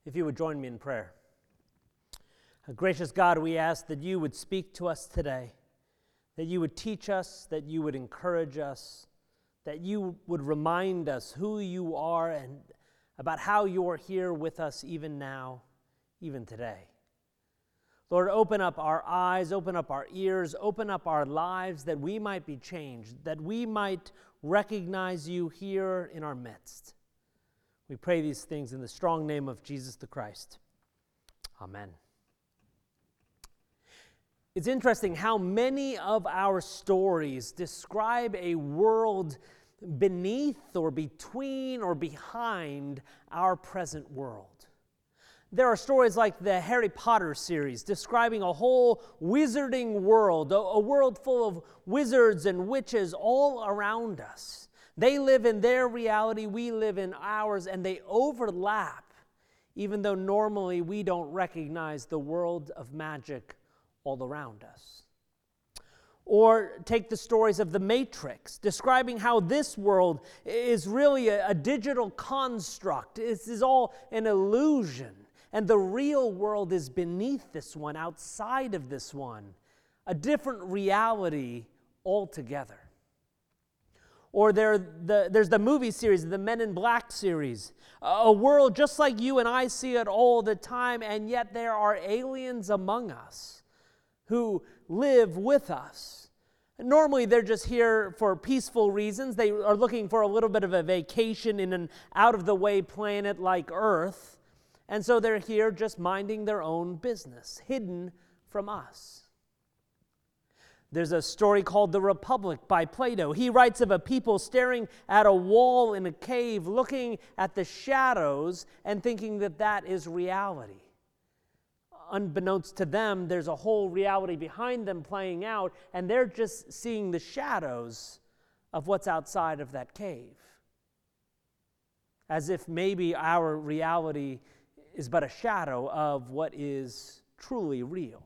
If you would join me in prayer. Gracious God, we ask that you would speak to us today, that you would teach us, that you would encourage us, that you would remind us who you are and about how you are here with us even now, even today. Lord, open up our eyes, open up our ears, open up our lives that we might be changed, that we might recognize you here in our midst. We pray these things in the strong name of Jesus the Christ. Amen. It's interesting how many of our stories describe a world beneath or between or behind our present world. There are stories like the Harry Potter series describing a whole wizarding world, a world full of wizards and witches all around us. They live in their reality, we live in ours, and they overlap, even though normally we don't recognize the world of magic all around us. Or take the stories of The Matrix, describing how this world is really a digital construct. This is all an illusion, and the real world is beneath this one, outside of this one, a different reality altogether. Or there's the movie series, the Men in Black series, a world just like you and I see it all the time, and yet there are aliens among us who live with us. Normally, they're just here for peaceful reasons. They are looking for a little bit of a vacation in an out-of-the-way planet like Earth, and so they're here just minding their own business, hidden from us. There's a story called The Republic by Plato. He writes of a people staring at a wall in a cave, looking at the shadows and thinking that that is reality. Unbeknownst to them, there's a whole reality behind them playing out, and they're just seeing the shadows of what's outside of that cave. As if maybe our reality is but a shadow of what is truly real.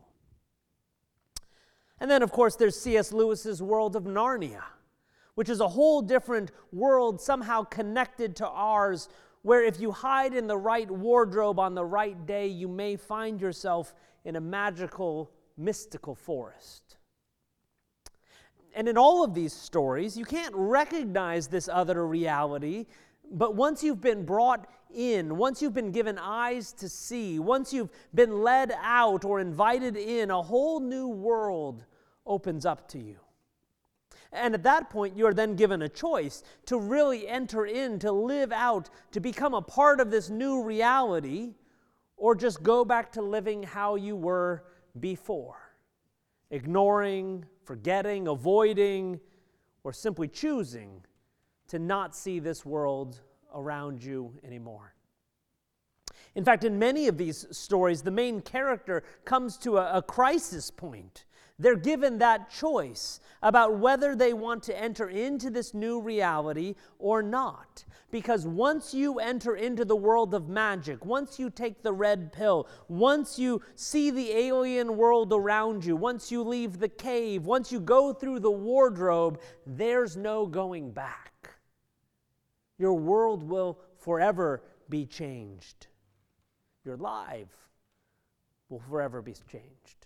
And then, of course, there's C.S. Lewis's world of Narnia, which is a whole different world somehow connected to ours, where if you hide in the right wardrobe on the right day, you may find yourself in a magical, mystical forest. And in all of these stories, you can't recognize this other reality, but once you've been brought in, once you've been given eyes to see, once you've been led out or invited in, a whole new world opens up to you. And at that point, you are then given a choice to really enter in, to live out, to become a part of this new reality, or just go back to living how you were before, ignoring, forgetting, avoiding, or simply choosing to not see this world around you anymore. In fact, in many of these stories, the main character comes to a crisis point. They're given that choice about whether they want to enter into this new reality or not. Because once you enter into the world of magic, once you take the red pill, once you see the alien world around you, once you leave the cave, once you go through the wardrobe, there's no going back. Your world will forever be changed. Your life will forever be changed.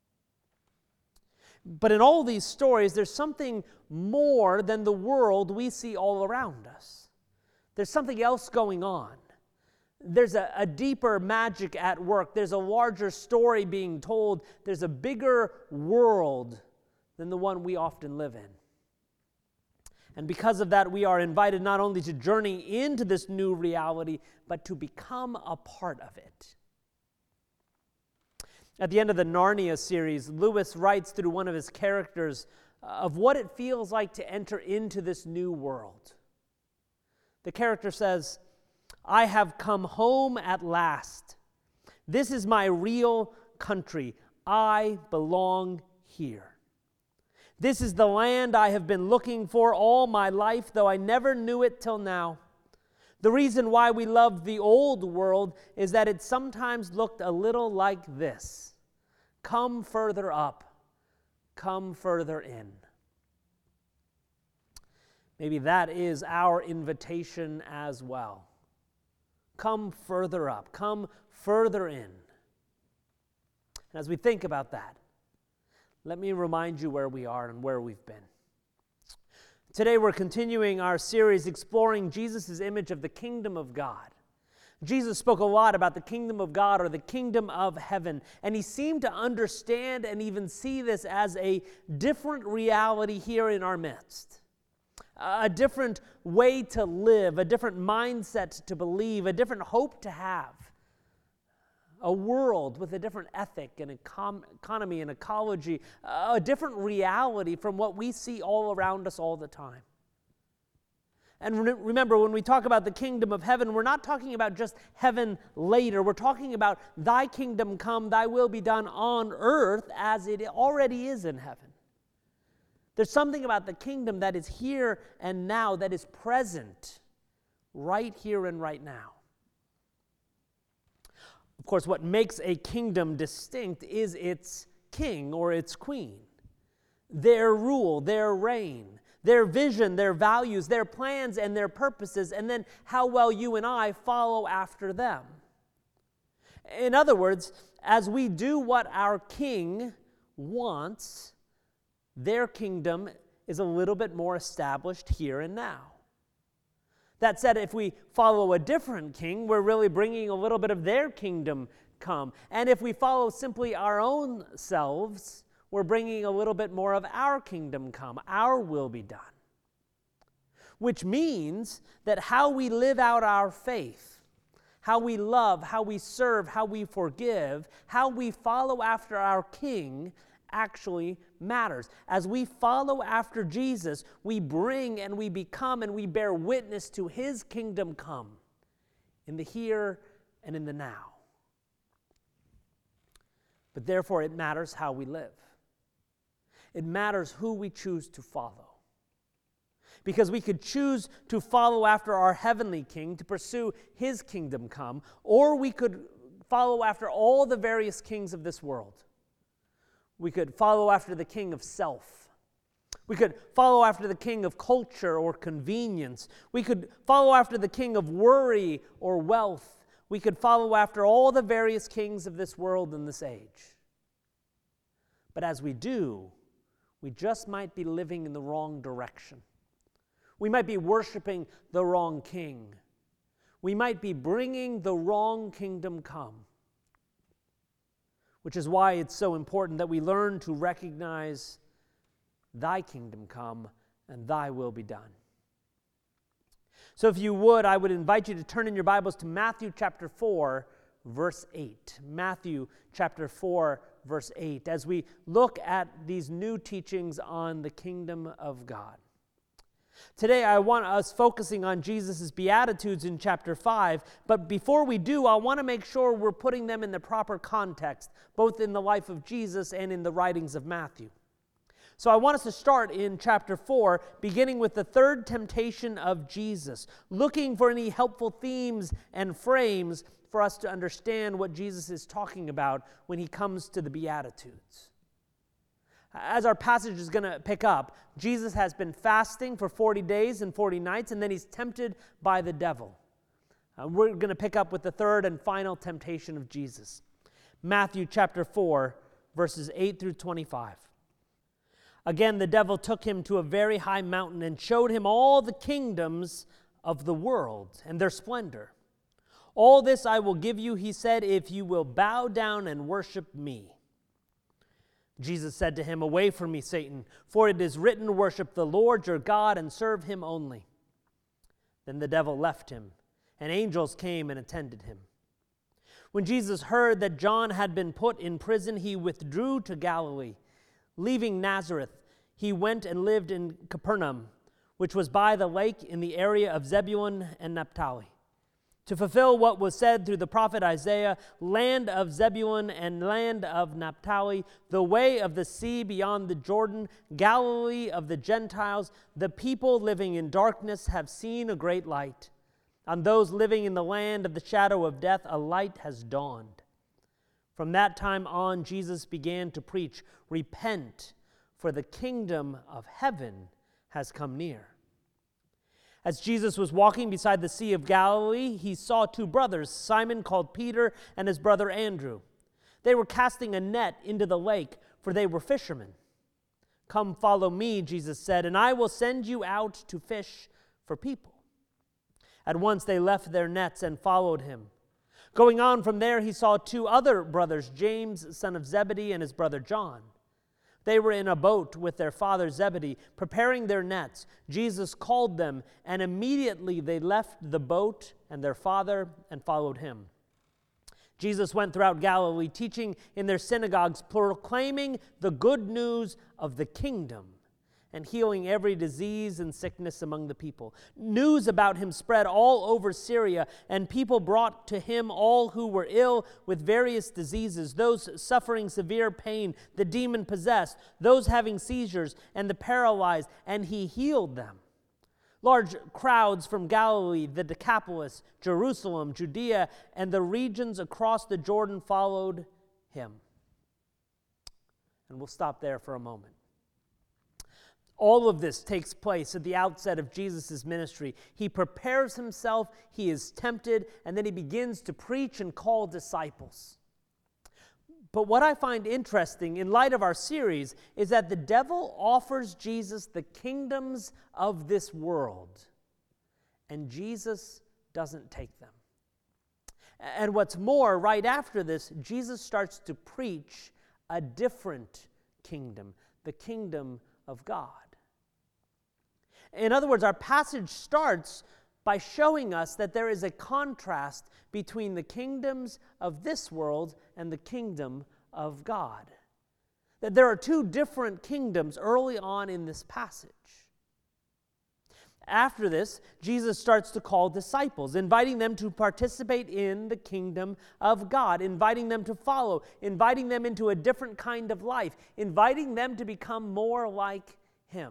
But in all these stories, there's something more than the world we see all around us. There's something else going on. There's a deeper magic at work. There's a larger story being told. There's a bigger world than the one we often live in. And because of that, we are invited not only to journey into this new reality, but to become a part of it. At the end of the Narnia series, Lewis writes through one of his characters of what it feels like to enter into this new world. The character says, "I have come home at last. This is my real country. I belong here. This is the land I have been looking for all my life, though I never knew it till now. The reason why we loved the old world is that it sometimes looked a little like this. Come further up, come further in." Maybe that is our invitation as well. come further up, come further in. And as we think about that, let me remind you where we are and where we've been. Today we're continuing our series exploring Jesus' image of the kingdom of God. Jesus spoke a lot about the kingdom of God or the kingdom of heaven, and he seemed to understand and even see this as a different reality here in our midst. A different way to live, a different mindset to believe, a different hope to have. A world with a different ethic and economy and ecology, a different reality from what we see all around us all the time. And remember, when we talk about the kingdom of heaven, we're not talking about just heaven later. We're talking about thy kingdom come, thy will be done on earth as it already is in heaven. There's something about the kingdom that is here and now, that is present right here and right now. Of course, what makes a kingdom distinct is its king or its queen. Their rule, their reign, their vision, their values, their plans and their purposes, and then how well you and I follow after them. In other words, as we do what our king wants, their kingdom is a little bit more established here and now. That said, if we follow a different king, we're really bringing a little bit of their kingdom come. And if we follow simply our own selves, we're bringing a little bit more of our kingdom come, our will be done. Which means that how we live out our faith, how we love, how we serve, how we forgive, how we follow after our king actually matters. As we follow after Jesus, we bring and we become and we bear witness to his kingdom come in the here and in the now. But therefore, it matters how we live. It matters who we choose to follow. Because we could choose to follow after our heavenly king, to pursue his kingdom come, or we could follow after all the various kings of this world. We could follow after the king of self. We could follow after the king of culture or convenience. We could follow after the king of worry or wealth. We could follow after all the various kings of this world in this age. But as we do, we just might be living in the wrong direction. We might be worshiping the wrong king. We might be bringing the wrong kingdom come. Which is why it's so important that we learn to recognize thy kingdom come and thy will be done. So if you would, I would invite you to turn in your Bibles to Matthew chapter 4, verse 8. Matthew chapter 4, verse 8, as we look at these new teachings on the kingdom of God. Today, I want us focusing on Jesus' Beatitudes in chapter 5, but before we do, I want to make sure we're putting them in the proper context, both in the life of Jesus and in the writings of Matthew. So I want us to start in chapter 4, beginning with the third temptation of Jesus, looking for any helpful themes and frames for us to understand what Jesus is talking about when he comes to the Beatitudes. As our passage is going to pick up, Jesus has been fasting for 40 days and 40 nights, and then he's tempted by the devil. We're going to pick up with the third and final temptation of Jesus. Matthew chapter 4, verses 8 through 25. Again, the devil took him to a very high mountain and showed him all the kingdoms of the world and their splendor. All this I will give you, he said, if you will bow down and worship me. Jesus said to him, away from me, Satan, for it is written, worship the Lord your God and serve him only. Then the devil left him, and angels came and attended him. When Jesus heard that John had been put in prison, he withdrew to Galilee. Leaving Nazareth, he went and lived in Capernaum, which was by the lake in the area of Zebulun and Naphtali, to fulfill what was said through the prophet Isaiah, land of Zebulun and land of Naphtali, the way of the sea beyond the Jordan, Galilee of the Gentiles, the people living in darkness have seen a great light. On those living in the land of the shadow of death, a light has dawned. From that time on, Jesus began to preach, repent, for the kingdom of heaven has come near. As Jesus was walking beside the Sea of Galilee, he saw two brothers, Simon called Peter and his brother Andrew. They were casting a net into the lake, for they were fishermen. "Come, follow me," Jesus said, "and I will send you out to fish for people." At once they left their nets and followed him. Going on from there, he saw two other brothers, James, son of Zebedee, and his brother John. They were in a boat with their father Zebedee, preparing their nets. Jesus called them, and immediately they left the boat and their father and followed him. Jesus went throughout Galilee, teaching in their synagogues, proclaiming the good news of the kingdom, and healing every disease and sickness among the people. News about him spread all over Syria, and people brought to him all who were ill with various diseases, those suffering severe pain, the demon-possessed, those having seizures, and the paralyzed, and he healed them. Large crowds from Galilee, the Decapolis, Jerusalem, Judea, and the regions across the Jordan followed him. And we'll stop there for a moment. All of this takes place at the outset of Jesus' ministry. He prepares himself, he is tempted, and then he begins to preach and call disciples. But what I find interesting in light of our series is that the devil offers Jesus the kingdoms of this world, and Jesus doesn't take them. And what's more, right after this, Jesus starts to preach a different kingdom, the kingdom of God. In other words, our passage starts by showing us that there is a contrast between the kingdoms of this world and the kingdom of God. That there are two different kingdoms early on in this passage. After this, Jesus starts to call disciples, inviting them to participate in the kingdom of God, inviting them to follow, inviting them into a different kind of life, inviting them to become more like him.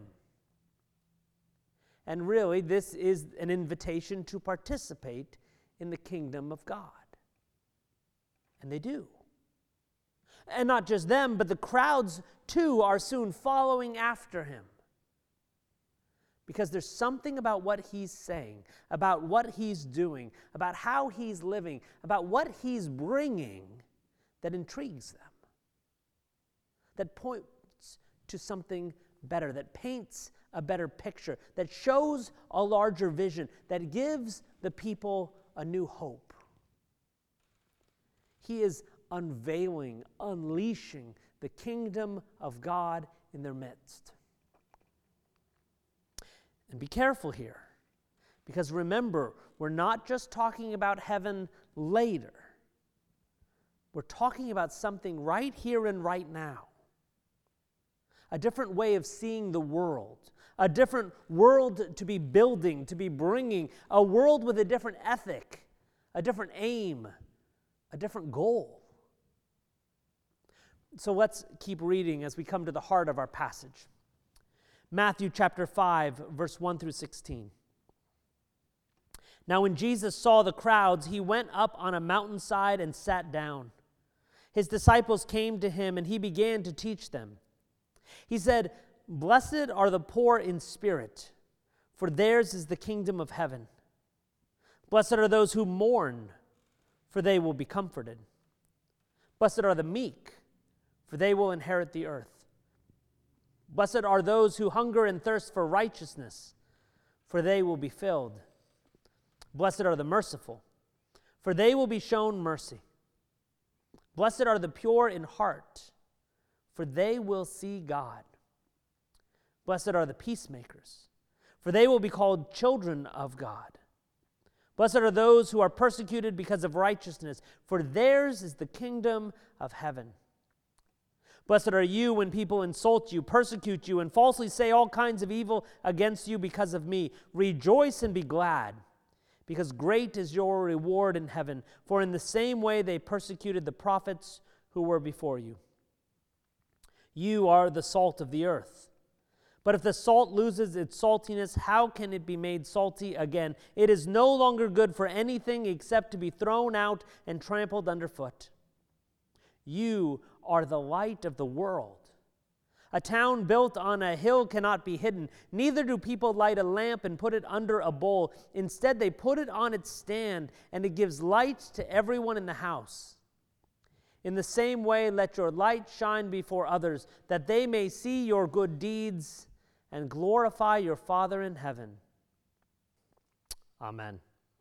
And really, this is an invitation to participate in the kingdom of God. And they do. And not just them, but the crowds too are soon following after him. Because there's something about what he's saying, about what he's doing, about how he's living, about what he's bringing that intrigues them. That points to something better, that paints a better picture, that shows a larger vision, that gives the people a new hope. He is unveiling, unleashing the kingdom of God in their midst. And be careful here, because remember, we're not just talking about heaven later. We're talking about something right here and right now. A different way of seeing the world, a different world to be building, to be bringing, a world with a different ethic, a different aim, a different goal. So let's keep reading as we come to the heart of our passage. Matthew chapter 5, verse 1 through 16. Now when Jesus saw the crowds, he went up on a mountainside and sat down. His disciples came to him, and he began to teach them. He said, "Blessed are the poor in spirit, for theirs is the kingdom of heaven. Blessed are those who mourn, for they will be comforted. Blessed are the meek, for they will inherit the earth. Blessed are those who hunger and thirst for righteousness, for they will be filled. Blessed are the merciful, for they will be shown mercy. Blessed are the pure in heart, for they will see God. Blessed are the peacemakers, for they will be called children of God. Blessed are those who are persecuted because of righteousness, for theirs is the kingdom of heaven. Blessed are you when people insult you, persecute you, and falsely say all kinds of evil against you because of me. Rejoice and be glad, because great is your reward in heaven. For in the same way they persecuted the prophets who were before you. You are the salt of the earth. But if the salt loses its saltiness, how can it be made salty again? It is no longer good for anything except to be thrown out and trampled underfoot. You are the light of the world. A town built on a hill cannot be hidden. Neither do people light a lamp and put it under a bowl. Instead, they put it on its stand, and it gives light to everyone in the house. In the same way, let your light shine before others, that they may see your good deeds and glorify your Father in heaven. Amen.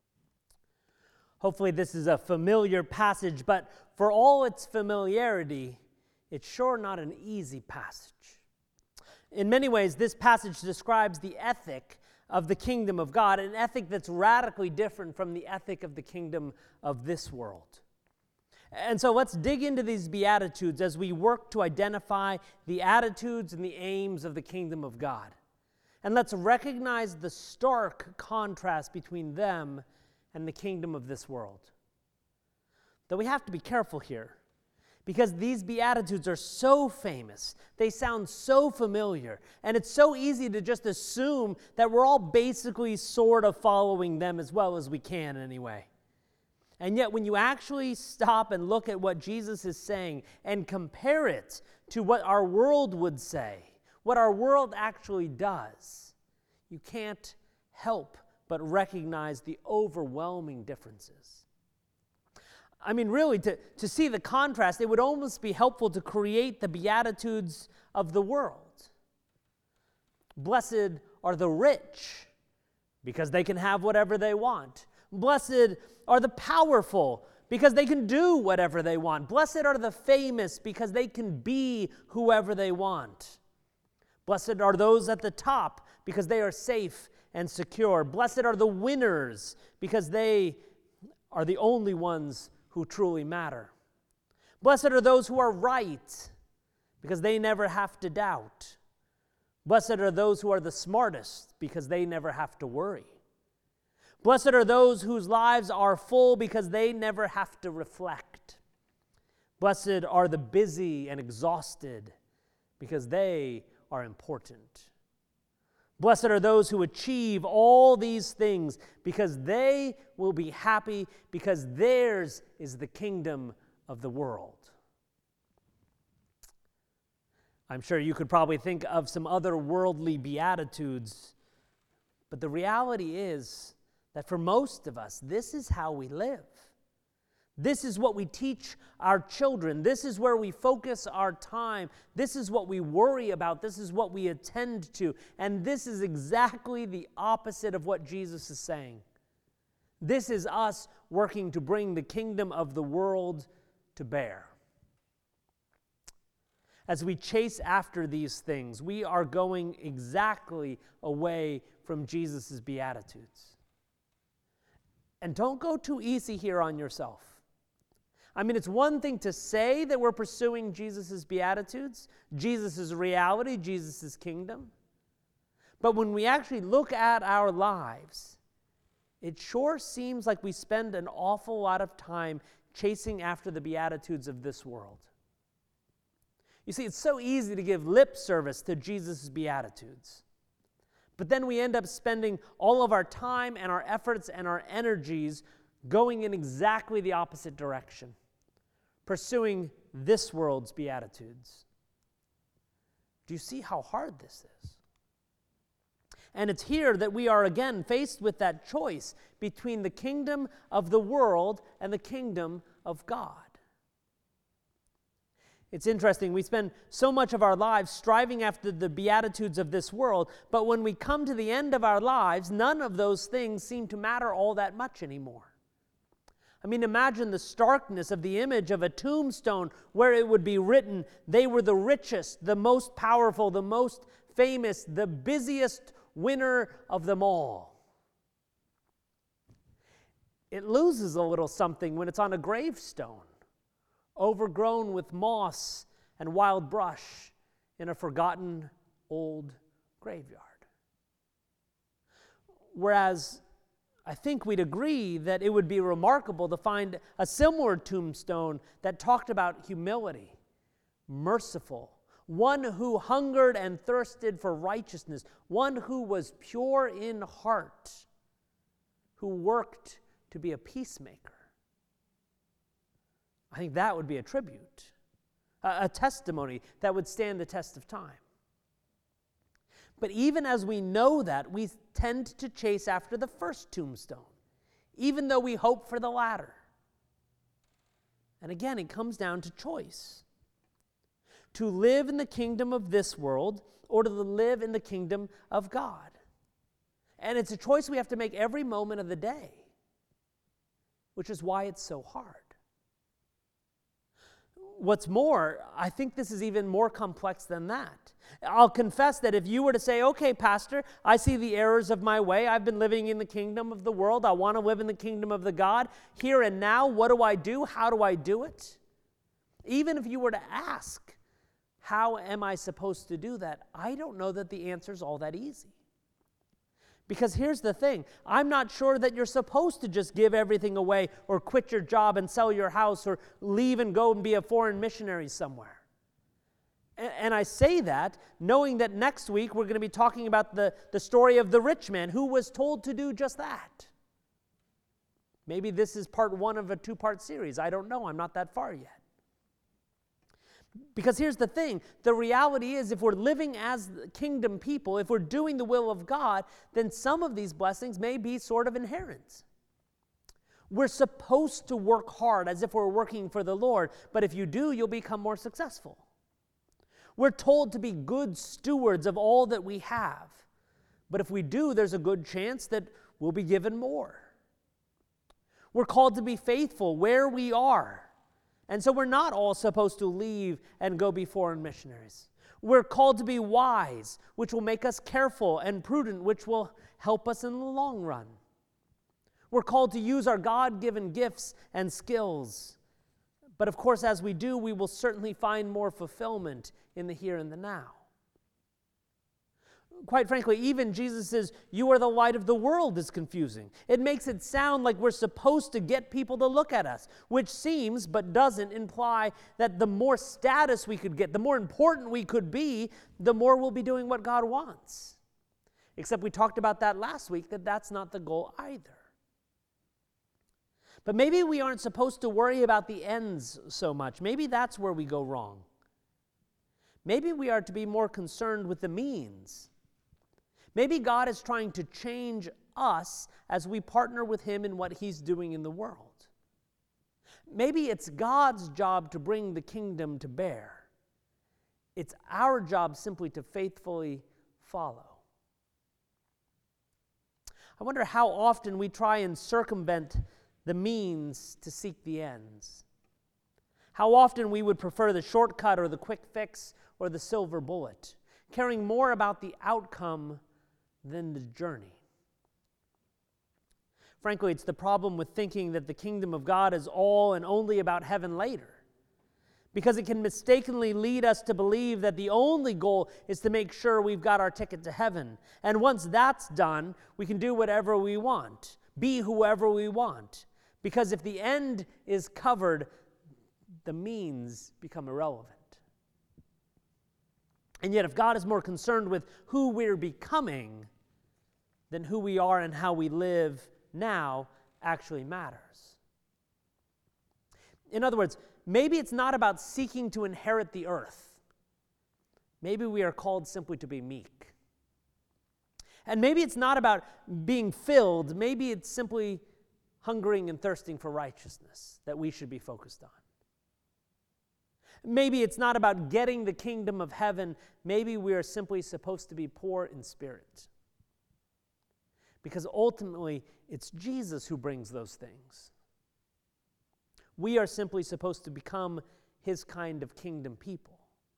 Hopefully this is a familiar passage, but for all its familiarity, it's sure not an easy passage. In many ways, this passage describes the ethic of the kingdom of God, an ethic that's radically different from the ethic of the kingdom of this world. And so let's dig into these Beatitudes as we work to identify the attitudes and the aims of the kingdom of God. And let's recognize the stark contrast between them and the kingdom of this world. Though we have to be careful here, because these Beatitudes are so famous, they sound so familiar, and it's so easy to just assume that we're all basically sort of following them as well as we can anyway. And yet when you actually stop and look at what Jesus is saying and compare it to what our world would say, what our world actually does, you can't help but recognize the overwhelming differences. I mean, really, to see the contrast, it would almost be helpful to create the Beatitudes of the world. Blessed are the rich, because they can have whatever they want. Blessed are the powerful, because they can do whatever they want. Blessed are the famous, because they can be whoever they want. Blessed are those at the top, because they are safe and secure. Blessed are the winners, because they are the only ones who truly matter. Blessed are those who are right, because they never have to doubt. Blessed are those who are the smartest, because they never have to worry. Blessed are those whose lives are full, because they never have to reflect. Blessed are the busy and exhausted, because they are important. Blessed are those who achieve all these things, because they will be happy, because theirs is the kingdom of the world. I'm sure you could probably think of some other worldly beatitudes, but the reality is that for most of us, this is how we live. This is what we teach our children. This is where we focus our time. This is what we worry about. This is what we attend to. And this is exactly the opposite of what Jesus is saying. This is us working to bring the kingdom of the world to bear. As we chase after these things, we are going exactly away from Jesus' Beatitudes. And don't go too easy here on yourself. I mean, it's one thing to say that we're pursuing Jesus' Beatitudes, Jesus' reality, Jesus' kingdom. But when we actually look at our lives, it sure seems like we spend an awful lot of time chasing after the Beatitudes of this world. You see, it's so easy to give lip service to Jesus' Beatitudes. But then we end up spending all of our time and our efforts and our energies going in exactly the opposite direction, pursuing this world's Beatitudes. Do you see how hard this is? And it's here that we are again faced with that choice between the kingdom of the world and the kingdom of God. It's interesting, we spend so much of our lives striving after the Beatitudes of this world, but when we come to the end of our lives, none of those things seem to matter all that much anymore. I mean, imagine the starkness of the image of a tombstone where it would be written, they were the richest, the most powerful, the most famous, the busiest winner of them all. It loses a little something when it's on a gravestone, overgrown with moss and wild brush in a forgotten old graveyard. Whereas I think we'd agree that it would be remarkable to find a similar tombstone that talked about humility, merciful, one who hungered and thirsted for righteousness, one who was pure in heart, who worked to be a peacemaker. I think that would be a tribute, a testimony that would stand the test of time. But even as we know that, we tend to chase after the first tombstone, even though we hope for the latter. And again, it comes down to choice. To live in the kingdom of this world or to live in the kingdom of God. And it's a choice we have to make every moment of the day, which is why it's so hard. What's more, I think this is even more complex than that. I'll confess that if you were to say, okay, Pastor, I see the errors of my way. I've been living in the kingdom of the world. I want to live in the kingdom of the God. Here and now, what do I do? How do I do it? Even if you were to ask, how am I supposed to do that? I don't know that the answer is all that easy. Because here's the thing, I'm not sure that you're supposed to just give everything away or quit your job and sell your house or leave and go and be a foreign missionary somewhere. And I say that knowing that next week we're going to be talking about the story of the rich man who was told to do just that. Maybe this is part one of a two-part series. I don't know. I'm not that far yet. Because here's the thing, the reality is if we're living as kingdom people, if we're doing the will of God, then some of these blessings may be sort of inherent. We're supposed to work hard as if we're working for the Lord, but if you do, you'll become more successful. We're told to be good stewards of all that we have, but if we do, there's a good chance that we'll be given more. We're called to be faithful where we are. And so we're not all supposed to leave and go be foreign missionaries. We're called to be wise, which will make us careful, and prudent, which will help us in the long run. We're called to use our God-given gifts and skills. But of course, as we do, we will certainly find more fulfillment in the here and the now. Quite frankly, even Jesus' "you are the light of the world" is confusing. It makes it sound like we're supposed to get people to look at us, which seems but doesn't imply that the more status we could get, the more important we could be, the more we'll be doing what God wants. Except we talked about that last week, that that's not the goal either. But maybe we aren't supposed to worry about the ends so much. Maybe that's where we go wrong. Maybe we are to be more concerned with the means. Maybe God is trying to change us as we partner with Him in what He's doing in the world. Maybe it's God's job to bring the kingdom to bear. It's our job simply to faithfully follow. I wonder how often we try and circumvent the means to seek the ends. How often we would prefer the shortcut or the quick fix or the silver bullet, caring more about the outcome than the journey. Frankly, it's the problem with thinking that the kingdom of God is all and only about heaven later, because it can mistakenly lead us to believe that the only goal is to make sure we've got our ticket to heaven. And once that's done, we can do whatever we want, be whoever we want, because if the end is covered, the means become irrelevant. And yet, if God is more concerned with who we're becoming than who we are and how we live now actually matters. In other words, maybe it's not about seeking to inherit the earth. Maybe we are called simply to be meek. And maybe it's not about being filled. Maybe it's simply hungering and thirsting for righteousness that we should be focused on. Maybe it's not about getting the kingdom of heaven. Maybe we are simply supposed to be poor in spirit. Because ultimately, it's Jesus who brings those things. We are simply supposed to become His kind of kingdom people.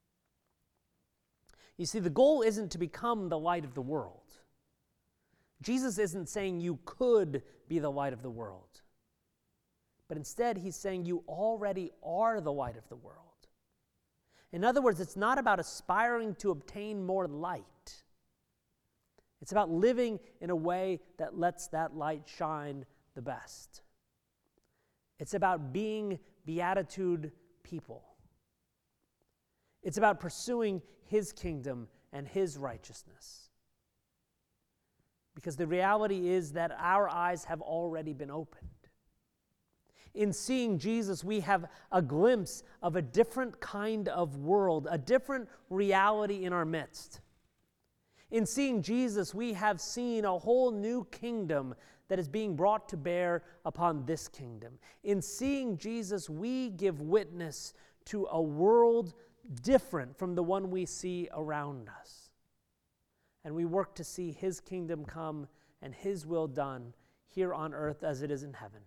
You see, the goal isn't to become the light of the world. Jesus isn't saying you could be the light of the world. But instead, He's saying you already are the light of the world. In other words, it's not about aspiring to obtain more light. It's about living in a way that lets that light shine the best. It's about being beatitude people. It's about pursuing His kingdom and His righteousness. Because the reality is that our eyes have already been opened. In seeing Jesus, we have a glimpse of a different kind of world, a different reality in our midst. In seeing Jesus, we have seen a whole new kingdom that is being brought to bear upon this kingdom. In seeing Jesus, we give witness to a world different from the one we see around us. And we work to see His kingdom come and His will done here on earth as it is in heaven.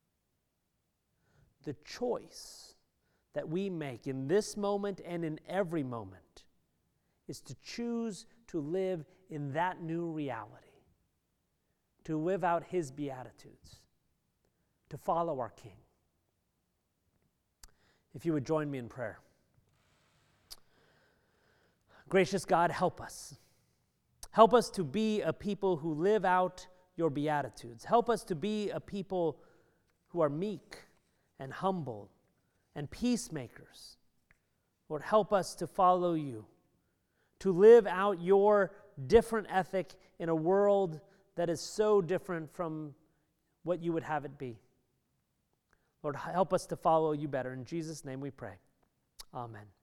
The choice that we make in this moment and in every moment is to choose to live in that new reality, to live out His beatitudes, to follow our King. If you would join me in prayer. Gracious God, help us. Help us to be a people who live out your beatitudes. Help us to be a people who are meek and humble and peacemakers. Lord, help us to follow you, to live out your different ethic in a world that is so different from what you would have it be. Lord, help us to follow you better. In Jesus' name we pray. Amen.